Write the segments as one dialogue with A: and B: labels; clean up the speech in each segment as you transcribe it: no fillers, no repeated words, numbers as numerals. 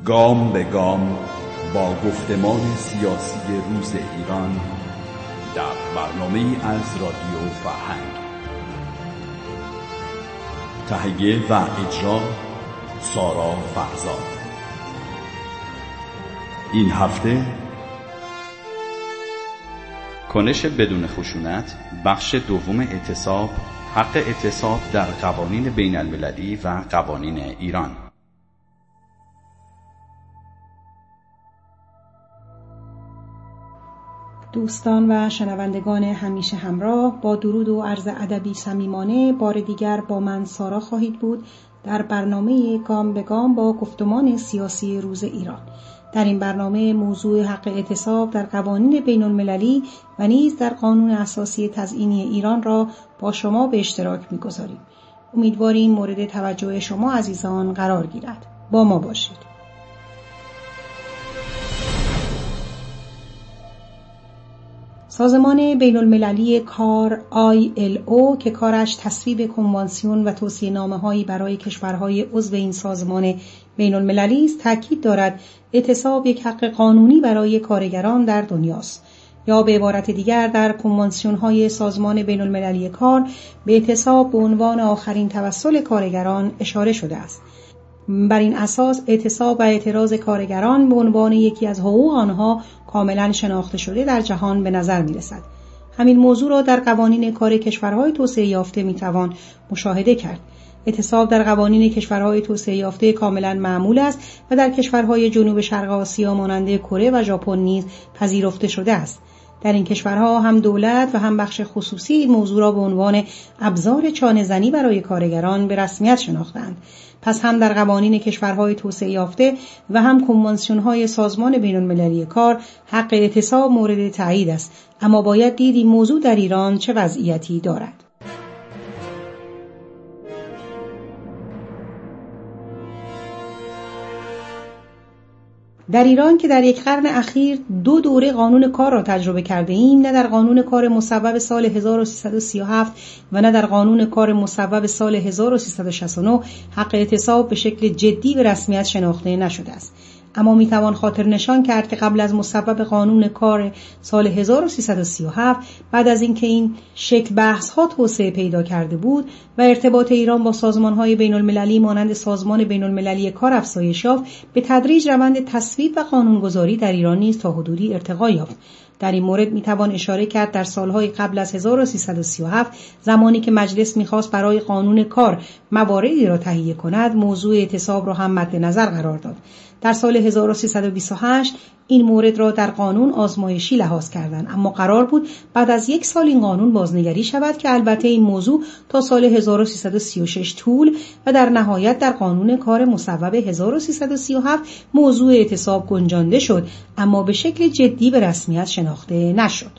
A: گام به گام با گفتمان سیاسی روز ایران در برنامه از رادیو فرهنگ. تهیه و اجرا سارا فرزاد. این هفته
B: کنش بدون خشونت، بخش دوم اعتصاب، حق اعتصاب در قوانین بین المللی و قوانین ایران.
C: دوستان و شنوندگان همیشه همراه، با درود و عرض ادبی صمیمانه بار دیگر با من سارا خواهید بود در برنامه گام به گام با گفتمان سیاسی روز ایران. در این برنامه موضوع حق اعتصاب در قوانین بین المللی و نیز در قانون اساسی تزیینی ایران را با شما به اشتراک می‌گذاریم. امیدواریم مورد توجه شما عزیزان قرار گیرد. با ما باشید. سازمان بین المللی کار ILO که کارش تصویب کنوانسیون و توصیه‌نامه‌هایی برای کشورهای عضو این سازمان بین المللی است، تاکید دارد اعتصاب یک حق قانونی برای کارگران در دنیاست. یا به عبارت دیگر در کنوانسیون‌های سازمان بین المللی کار به اعتصاب به عنوان آخرین توسل کارگران اشاره شده است. بر این اساس اعتصاب و اعتراض کارگران به عنوان یکی از حقوق آنها کاملا شناخته شده در جهان به نظر می‌رسد. همین موضوع را در قوانین کار کشورهای توسعه یافته می‌توان مشاهده کرد. اعتصاب در قوانین کشورهای توسعه یافته کاملا معمول است و در کشورهای جنوب شرق آسیا مانند کره و ژاپن نیز پذیرفته شده است. در این کشورها هم دولت و هم بخش خصوصی این موضوع را به عنوان ابزار چانه‌زنی برای کارگران به رسمیت شناختند. پس هم در قوانین کشورهای توسعه یافته و هم کنوانسیون‌های سازمان بین‌المللی کار حق اعتصاب مورد تایید است، اما باید دید این موضوع در ایران چه وضعیتی دارد. در ایران که در یک قرن اخیر 2 دوره قانون کار را تجربه کرده ایم، نه در قانون کار مصوب سال 1337 و نه در قانون کار مصوب سال 1369 حق اعتصاب به شکل جدی به رسمیت شناخته نشده است. اما میتوان خاطر نشان کرد که قبل از مصوب قانون کار سال 1337، بعد از اینکه این شکل بحث‌ها توسعه پیدا کرده بود و ارتباط ایران با سازمان‌های بین‌المللی مانند سازمان بین‌المللی کار افزایش یافت، به تدریج روند تصویب و قانونگذاری در ایران نیز تا حدودی ارتقا یافت. در این مورد میتوان اشاره کرد در سالهای قبل از 1337 زمانی که مجلس میخواست برای قانون کار مواردی را تهیه کند، موضوع اعتصاب را هم مد نظر قرار داد. در سال 1328 این مورد را در قانون آزمایشی لحاظ کردند، اما قرار بود بعد از 1 سال این قانون بازنگری شود که البته این موضوع تا سال 1336 طول و در نهایت در قانون کار مصوب 1337 موضوع اعتصاب گنجانده شد، اما به شکل جدی به رسمیت شناخته نشد.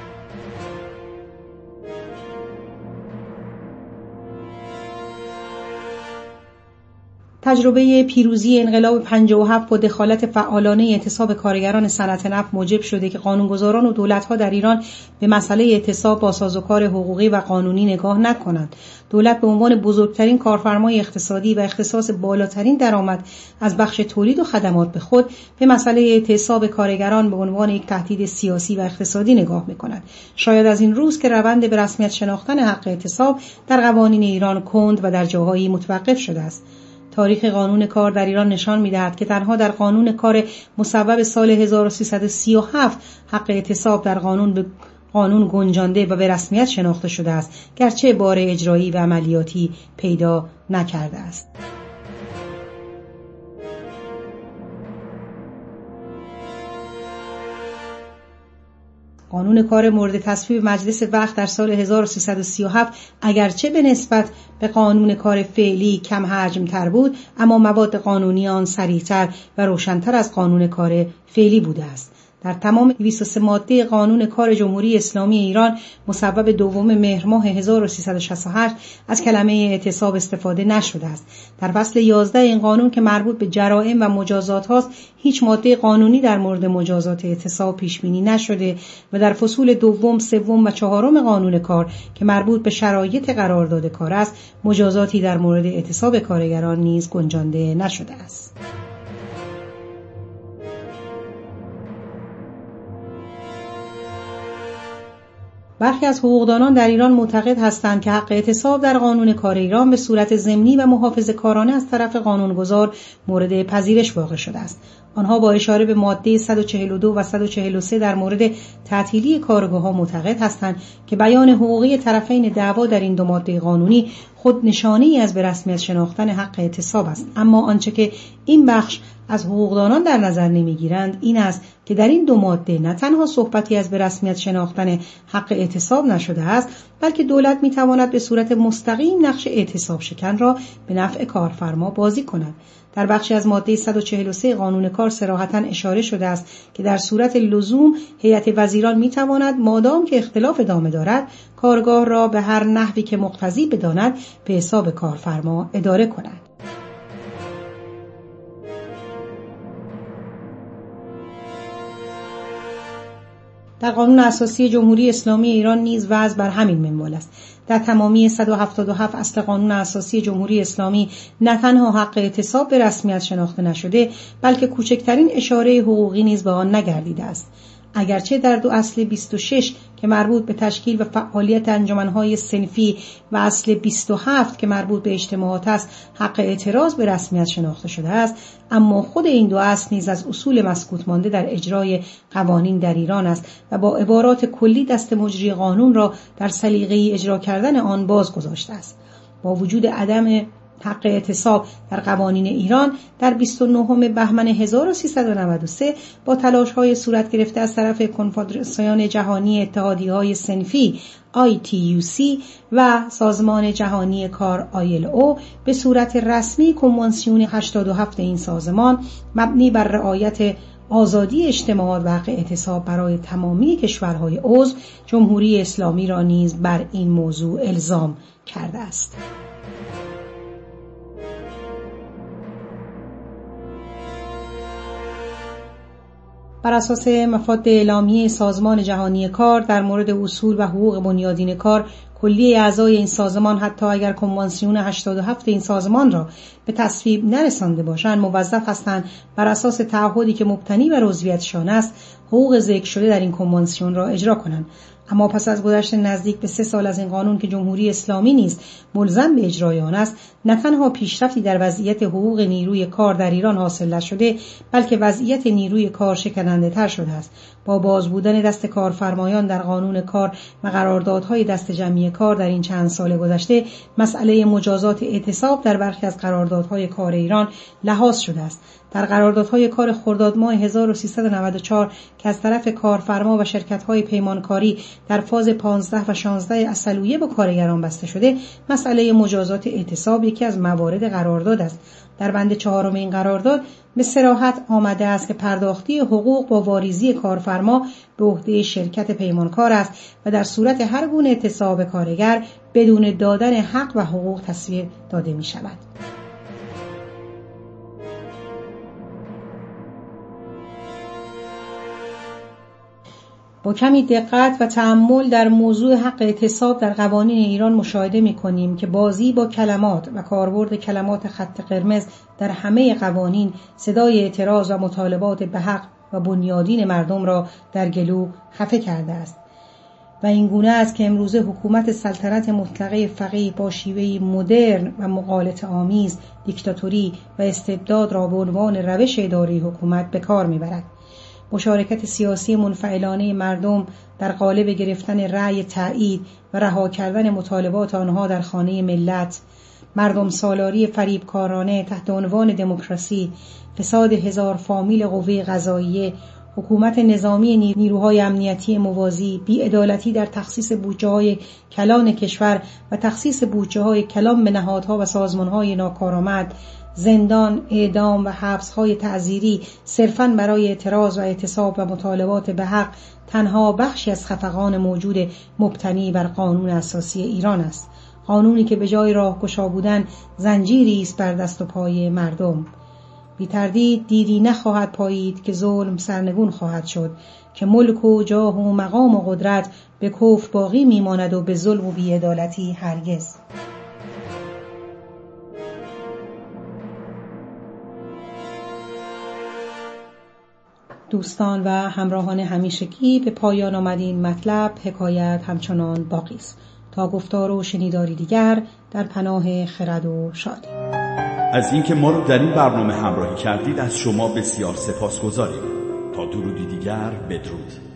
C: تجربه پیروزی انقلاب 57 با دخالت فعالانه اعتصاب کارگران صنعت نفت موجب شده که قانونگذاران و دولت‌ها در ایران به مسئله اعتصاب با سازوکار حقوقی و قانونی نگاه نکنند. دولت به عنوان بزرگترین کارفرمای اقتصادی و اختصاص بالاترین درآمد از بخش تولید و خدمات به خود به مسئله اعتصاب کارگران به عنوان یک تهدید سیاسی و اقتصادی نگاه می‌کند. شاید از این روز که روند به رسمیت شناختن حق اعتصاب در قوانین ایران کند و در جاهایی متوقف شده است. تاریخ قانون کار در ایران نشان می‌دهد که تنها در قانون کار مصوب سال 1337 حق اعتصاب در قانون گنجانده و به رسمیت شناخته شده است، گرچه بار اجرایی و عملیاتی پیدا نکرده است. قانون کار مورد تصویب مجلس وقت در سال 1337 اگرچه به نسبت به قانون کار فعلی کم حجم تر بود، اما مواد قانونی آن صریح‌تر و روشن‌تر از قانون کار فعلی بوده است. در تمام 203 ماده قانون کار جمهوری اسلامی ایران مصوب 2 مهر ماه 1368 از کلمه اعتصاب استفاده نشده است. در فصل 11 این قانون که مربوط به جرائم و مجازات هاست، هیچ ماده قانونی در مورد مجازات اعتصاب پیش بینی نشده و در فصول 2، 3 و 4 قانون کار که مربوط به شرایط قرارداد کار است، مجازاتی در مورد اعتصاب کارگران نیز گنجانده نشده است. برخی از حقوقدانان در ایران معتقد هستند که حق اعتصاب در قانون کار ایران به صورت ضمنی و محافظه‌کارانه از طرف قانونگذار مورد پذیرش واقع شده است. آنها با اشاره به ماده 142 و 143 در مورد تعطیلی کارگاه‌ها معتقد هستند که بیان حقوقی طرفین دعوا در این دو ماده قانونی خود نشانه‌ای از به رسمیت شناختن حق اعتصاب است. اما آنچه که این بخش از حقوقدانان در نظر نمی‌گیرند این است که در این دو ماده نه تنها صحبتی از به رسمیت شناختن حق اعتصاب نشده است، بلکه دولت می‌تواند به صورت مستقیم نقش اعتصاب شکن را به نفع کارفرما بازی کند. در بخشی از ماده 143 قانون کار صراحتاً اشاره شده است که در صورت لزوم هیئت وزیران می‌تواند مادام که اختلاف ادامه دارد کارگاه را به هر نحوی که مقتضی بداند به حساب کارفرما اداره کند. در قانون اساسی جمهوری اسلامی ایران نیز وضع بر همین منوال است. در تمامی 177 اصل قانون اساسی جمهوری اسلامی نه تنها حق اعتصاب به رسمیت شناخته نشده، بلکه کوچکترین اشاره حقوقی نیز به آن نگردیده است. اگرچه در دو اصل 26 که مربوط به تشکیل و فعالیت انجمنهای صنفی و اصل 27 که مربوط به اجتماعات است حق اعتراض به رسمیت شناخته شده است، اما خود این دو اصل نیز از اصول مسکوت مانده در اجرای قوانین در ایران است و با عبارات کلی دست مجری قانون را در سلیقه‌ای اجرا کردن آن باز گذاشته است. با وجود عدم حق اعتصاب در قوانین ایران در 29 بهمن 1393 با تلاش‌های صورت گرفته از طرف کنفدراسیون جهانی اتحادیه‌های صنفی ITUC و سازمان جهانی کار ILO به صورت رسمی کنوانسیون 87 این سازمان مبنی بر رعایت آزادی اجتماعات و حق اعتصاب برای تمامی کشورهای عضو جمهوری اسلامی را نیز بر این موضوع الزام کرده است. بر اساس مفاد اعلامیه سازمان جهانی کار در مورد اصول و حقوق بنیادین کار، کلیه اعضای این سازمان حتی اگر کنوانسیون 87 این سازمان را به تصویب نرسانده باشند موظف هستند بر اساس تعهدی که مبتنی بر عضویتشان است حقوق ذکر شده در این کنوانسیون را اجرا کنند. اما پس از گذشت نزدیک به 3 سال از این قانون که جمهوری اسلامی نیز ملزم به اجرای آن است، نه تنها پیشرفتی در وضعیت حقوق نیروی کار در ایران حاصل نشده، بلکه وضعیت نیروی کار شکننده تر شده است. با باز بودن دست کارفرمایان در قانون کار و قراردادهای دست جمعی کار در این چند سال گذشته، مسئله مجازات اعتصاب در برخی از قراردادهای کار ایران لحاظ شده است. در قراردادهای کار خرداد ماه 1394 که از طرف کارفرما و شرکت‌های پیمانکاری در فاز 15 و 16 اصلویه با کارگران بسته شده، مسئله مجازات اعتصاب یکی از موارد قرارداد است. در بند 4 این قرارداد به صراحت آمده است که پرداختی حقوق با واریزی کارفرما به عهده شرکت پیمانکار است و در صورت هر گونه اعتصاب کارگر بدون دادن حق و حقوق تسویه داده می شود. با کمی دقت و تأمل در موضوع حق اعتصاب در قوانین ایران مشاهده می‌کنیم که بازی با کلمات و کاربرد کلمات خط قرمز در همه قوانین صدای اعتراض و مطالبات به حق و بنیادین مردم را در گلو خفه کرده است و این گونه است که امروزه حکومت سلطنت مطلقه فقیه با شیوهی مدرن و مغالطه آمیز دیکتاتوری و استبداد را به عنوان روش اداره حکومت به کار می‌برد. مشارکت سیاسی منفعلانه مردم در قالب گرفتن رأی تایید و رها کردن مطالبات آنها در خانه ملت، مردم سالاری فریبکارانه تحت عنوان دموکراسی، فساد هزار فامیل قوه قضاییه، حکومت نظامی نیروهای امنیتی موازی، بی‌عدالتی در تخصیص بودجه‌های کلان کشور و تخصیص بودجه‌های کلان به نهادها و سازمان‌های ناکارآمد، زندان، اعدام و حبس‌های تعزیری صرفاً برای اعتراض و اعتصاب و مطالبات به حق تنها بخشی از خفقان موجود مبتنی بر قانون اساسی ایران است. قانونی که به جای راهگشا بودن زنجیری است بر دست و پای مردم. بی تردید دیدی نخواهد پایید که ظلم سرنگون خواهد شد، که ملک و جاه و مقام و قدرت به کفر باقی میماند و به ظلم و بی‌عدالتی هرگز. دوستان و همراهان همیشگی، به پایان آمد این مطلب. حکایت همچنان باقی است. تا گفتار و شنیداری دیگر، در پناه خرد و شادی.
A: از اینکه ما رو در این برنامه همراهی کردید از شما بسیار سپاسگزاریم. تا درودی دیگر، بدرود.